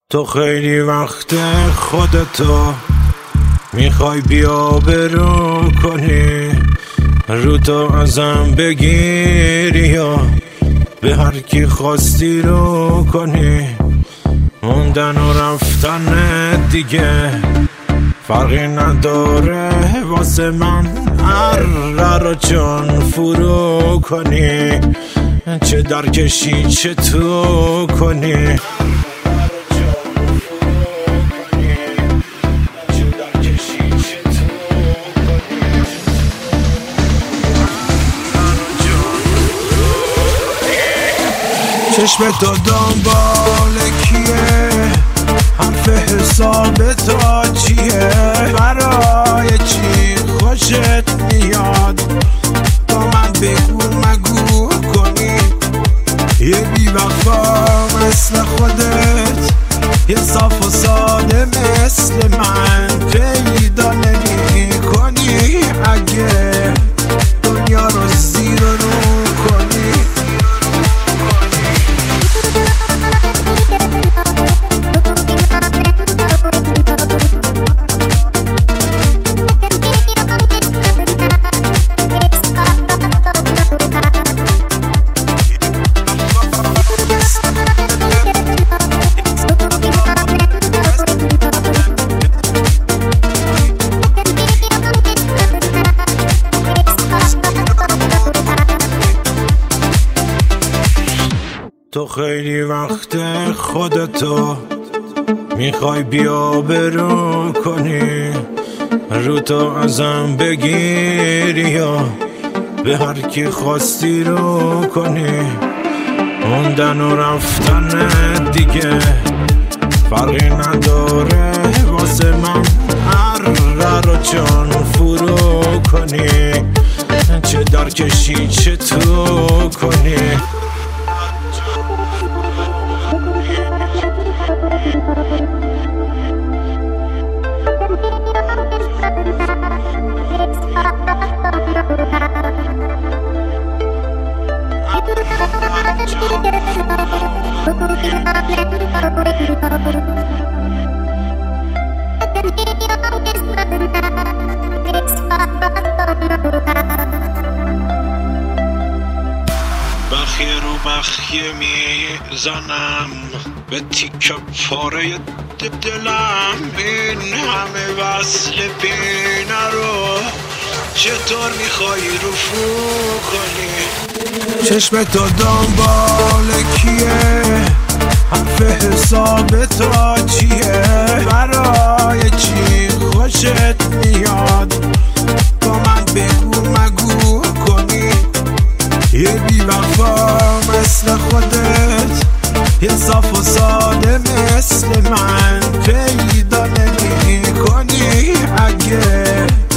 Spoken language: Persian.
تو خیلی وقت خودتو میخوای بیا برو کنی، رو تو ازم بگیری یا به هر کی خواستی رو کنی. موندن و رفتن دیگه فرقی نداره واسه من، هر رو چون فرو کنی، چه درکشی چه تو کنی. چشم تو دنبال کیه؟ حرف حساب تا چیه؟ برای چی خوشت میاد با من بگو مگو کنی؟ یه بی‌وفا مثل خودت، یه صاف و ساده مثل من پیدا نمی کنی. اگه دنیا رو زیر و رو کنی، تو خیلی وقت خودتو میخوای بیا برو کنی، رو تو ازم بگیری یا به هر کی خواستی رو کنی. موندن و رفتن دیگه فرقی نداره واسه من، هر رو چون فرو کنی، چه درکشی چه تو کنی. بخیه رو بخیه میزنم به تیکه پاره دلم، این همه وصل پینه رو چطور میخوای رفو کنی؟ چشم تو دنبال کیه؟ حرف حساب تا چیه؟ برای چی خوشت میاد با من بگو مگو کنی؟ یه بی‌وفا مثل خودت، یه صاف و ساده مثل من پیدا نمی کنی. اگه